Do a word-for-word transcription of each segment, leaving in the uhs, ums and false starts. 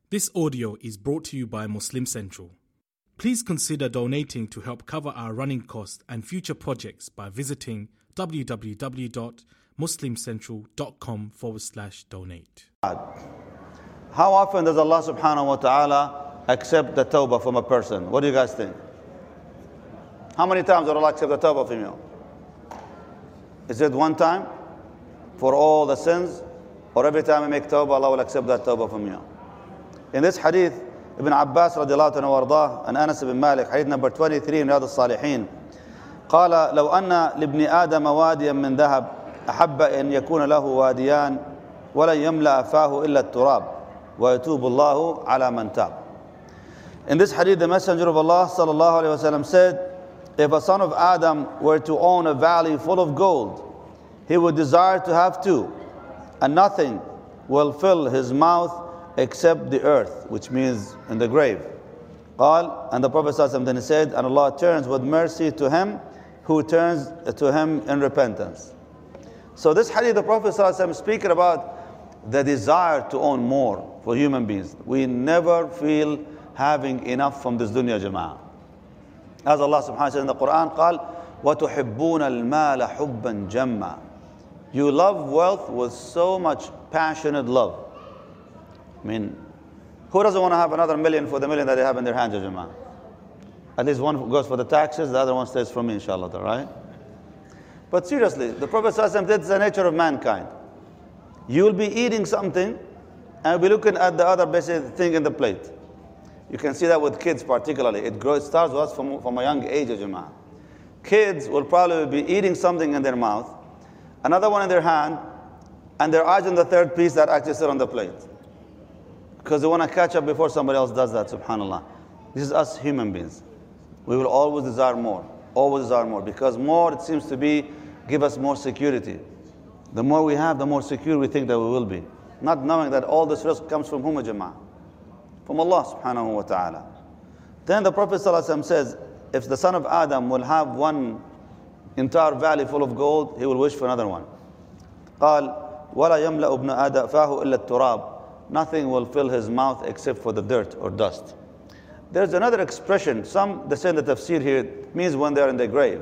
This audio is brought to you by Muslim Central. Please consider donating to help cover our running costs and future projects by visiting www.muslimcentral.com forward slash donate. How often does Allah subhanahu wa ta'ala accept the tawbah from a person? What do you guys think? How many times does Allah accept the tawbah from you? Is it one time for all the sins? Or every time you make tawbah, Allah will accept that tawbah from you? In this hadith, Ibn Abbas radiallahu anhu wardah and Anas ibn Malik, hadith number twenty-three in Riyadh al-Salihin, قال لو أن لابن آدم واديا من ذهب أحب أن يكون له واديان ولن يملأ فاه إلا التراب ويتوب الله على من تاب. In this hadith, the Messenger of Allah sallallahu alaihi wasallam said, if a son of Adam were to own a valley full of gold, he would desire to have two, and nothing will fill his mouth except the earth, which means in the grave. قال, and the Prophet ﷺ then said, and Allah turns with mercy to him who turns to him in repentance. So this hadith, the Prophet ﷺ speaking about the desire to own more for human beings. We never feel having enough from this dunya, jama'ah. As Allah subhanahu wa ta'ala said in the Quran, قال, وَتُحِبُّونَ الْمَالَ حُبًّا جَمًّا. You love wealth with so much passionate love. I mean, who doesn't want to have another million for the million that they have in their hands, ya Jama'ah? At least one goes for the taxes, the other one stays for me, inshallah, right? But seriously, the Prophet ﷺ said it's the nature of mankind. You will be eating something and you'll be looking at the other basic thing in the plate. You can see that with kids particularly. It grows, it starts with us from, from a young age, ya Jama'ah. Kids will probably be eating something in their mouth, another one in their hand, and their eyes on the third piece that actually sit on the plate. Because they want to catch up before somebody else does that, subhanAllah. This is us human beings. We will always desire more, always desire more. Because more, it seems to be, give us more security. The more we have, the more secure we think that we will be. Not knowing that all this risk comes from whom, jama'ah? From Allah subhanahu wa ta'ala. Then the Prophet ﷺ says, if the son of Adam will have one entire valley full of gold, he will wish for another one. قال ولا يملأ ابن آدم فاه إلا التراب. Nothing will fill his mouth except for the dirt or dust. There's another expression. Some, they say in the tafsir here, it means when they're in the grave.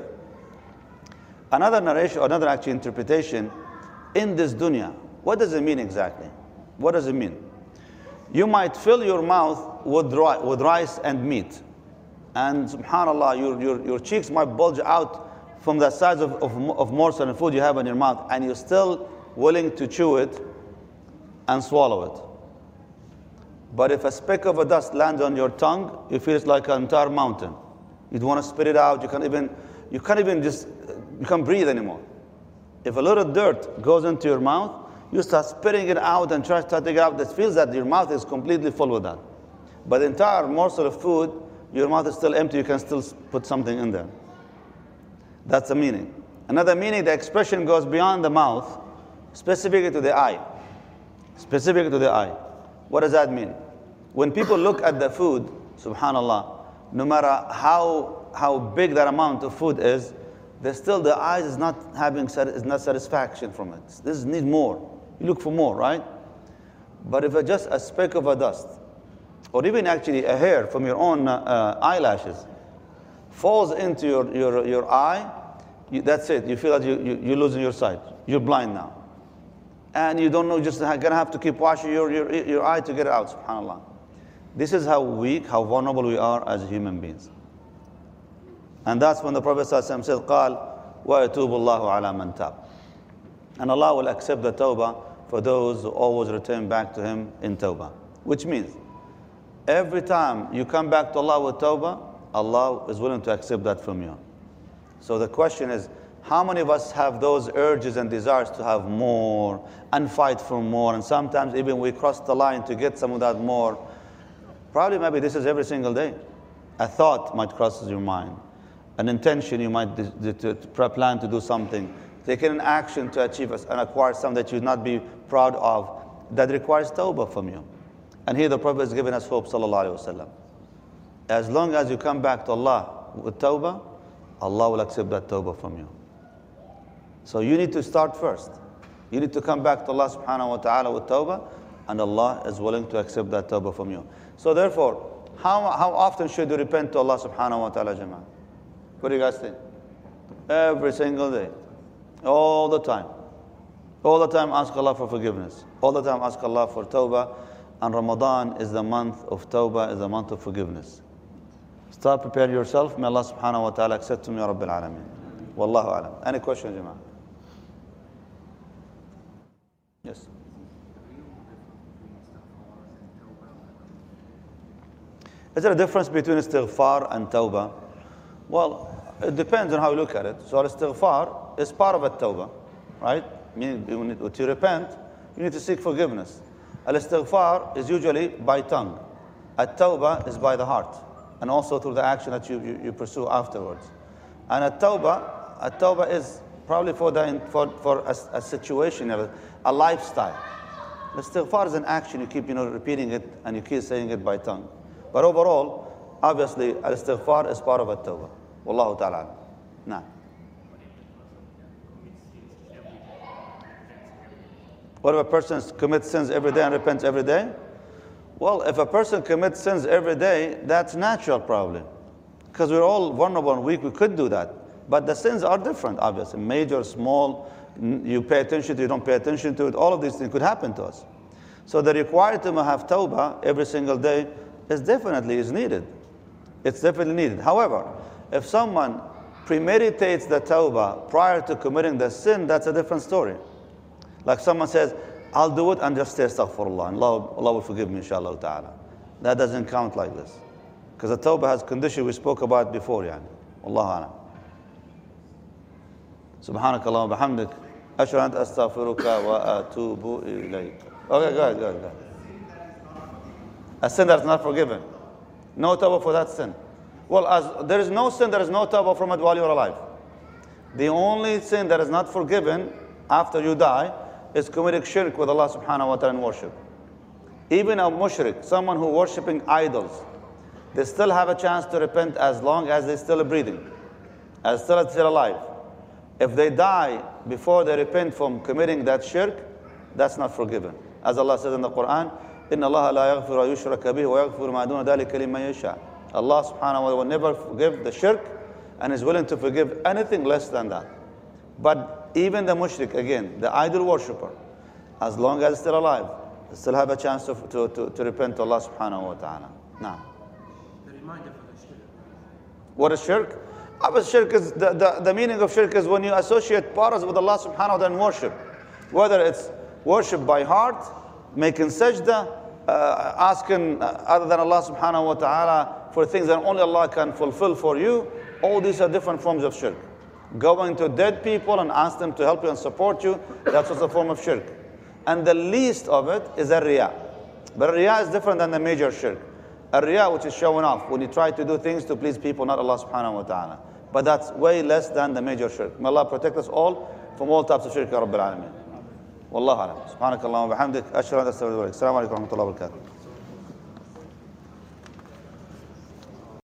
Another narration, or another actual interpretation, in this dunya. What does it mean exactly? What does it mean? You might fill your mouth with, ri- with rice and meat. And subhanAllah, your, your, your cheeks might bulge out from the size of, of, of morsel and food you have in your mouth. And you're still willing to chew it and swallow it. But if a speck of a dust lands on your tongue, you feel it's like an entire mountain. You'd want to spit it out. You can't even, you can't even just, you can't breathe anymore. If a little dirt goes into your mouth, you start spitting it out and try to take it out. It feels that your mouth is completely full with that. But the entire morsel of food, your mouth is still empty. You can still put something in there. That's the meaning. Another meaning, the expression goes beyond the mouth, specifically to the eye. Specific to the eye. What does that mean? When people look at the food, subhanAllah, no matter how how big that amount of food is, there's still the eyes is not having is not satisfaction from it. This needs more. You look for more, right? But if it's just a speck of a dust, or even actually a hair from your own uh, eyelashes, falls into your your, your eye, you, that's it. You feel that you, you, you're losing your sight. You're blind now. And you don't know, just gonna have to keep washing your, your, your eye to get it out, subhanAllah. This is how weak, how vulnerable we are as human beings. And that's when the Prophet ﷺ said, قال وَيَتُوبُ اللَّهُ عَلَى مَنْ تَابَ. And Allah will accept the tawbah for those who always return back to Him in tawbah. Which means, every time you come back to Allah with tawbah, Allah is willing to accept that from you. So the question is, how many of us have those urges and desires to have more and fight for more? And sometimes even we cross the line to get some of that more. Probably maybe this is every single day. A thought might cross your mind. An intention you might d- d- to plan to do something. Taking an action to achieve and acquire something that you would not be proud of. That requires tawbah from you. And here the Prophet is giving us hope, sallallahu alayhi wa sallam. As long as you come back to Allah with tawbah, Allah will accept that tawbah from you. So you need to start first. You need to come back to Allah subhanahu wa ta'ala with tawbah, And Allah is willing to accept that tawbah from you. So therefore, how, how often should you repent to Allah subhanahu wa ta'ala, Jama'ah? What do you guys think? Every single day. All the time. All the time ask Allah for forgiveness. All the time ask Allah for tawbah. And Ramadan is the month of tawbah, is the month of forgiveness. Start preparing yourself. May Allah subhanahu wa ta'ala accept me, Ya Rabbil Alameen. Wallahu alam. Any questions, Jama'ah? Yes. Is there a difference between istighfar and tawbah? Well, it depends on how you look at it. So istighfar is part of a tawbah, right? Meaning, you need to repent, you need to seek forgiveness. Al-istighfar is usually by tongue. At-tawbah is by the heart, and also through the action that you, you, you pursue afterwards. And at-tawbah, at-tawbah is probably for, the, for, for a, a situation, a, a lifestyle. Al-istighfar is an action, you keep you know, repeating it, and you keep saying it by tongue. But overall, obviously, al-istighfar is part of at-tawbah. Wallahu ta'ala. Nah. What if a person commits sins every day and repents every day? Well, if a person commits sins every day, that's natural probably. Because we're all vulnerable and weak, we could do that. But the sins are different, obviously. Major, small, you pay attention to it, you don't pay attention to it. All of these things could happen to us. So the required to have tawbah every single day is definitely is needed. It's definitely needed. However, if someone premeditates the tawbah prior to committing the sin, that's a different story. Like someone says, I'll do it and just say astaghfirullah, and Allah, Allah will forgive me, inshallah ta'ala. That doesn't count like this. Because the tawbah has condition we spoke about before, yani. Wallahu a'lam. Subhanakallah wa bihamdik. Ashhadu an la ilaha illa anta astaghfiruka wa atubu ilayk. Okay, go ahead, go ahead, go ahead. A sin that is not forgiven. No tawbah for that sin. Well, as there is no sin, there is no tawbah from it while you're alive. The only sin that is not forgiven after you die is committing shirk with Allah subhanahu wa ta'ala in worship. Even a mushrik, someone who worshipping idols, they still have a chance to repent as long as they're still breathing, as still still alive. If they die before they repent from committing that shirk, that's not forgiven. As Allah says in the Quran, إِنَّ اللَّهَ لَا يَغْفِرُ أَن يُشْرَكَ بِهِ وَيَغْفِرُ مَا دُونَ ذَلِكَ لِمَن يَشَاءُ. Allah subhanahu wa ta'ala will never forgive the shirk and is willing to forgive anything less than that. But even the mushrik, again, the idol worshipper, as long as still alive, they still have a chance to, to, to, to repent to Allah subhanahu wa ta'ala. Now, The reminder for the shirk. what is shirk? Obviously, shirk is, the, the, the meaning of shirk is when you associate partners with Allah subhanahu wa ta'ala in worship. Whether it's worship by heart, making sajda, uh, asking uh, other than Allah subhanahu wa ta'ala for things that only Allah can fulfill for you, all these are different forms of shirk. Going to dead people and ask them to help you and support you, that's also a form of shirk. And the least of it is a riyah. But riyah is different than the major shirk. A riyah, which is showing off, when you try to do things to please people, not Allah subhanahu wa ta'ala. But that's way less than the major shirk. May Allah protect us all from all types of shirk, Ya Rabbil Alameen. Wallahu alam. Subhanakallah wa bihamdik. Ashhadu an la ilaha illa anta astaghfiruka wa atubu ilaik. Assalamu alaikum wa rahmatullahi wa barakatuh.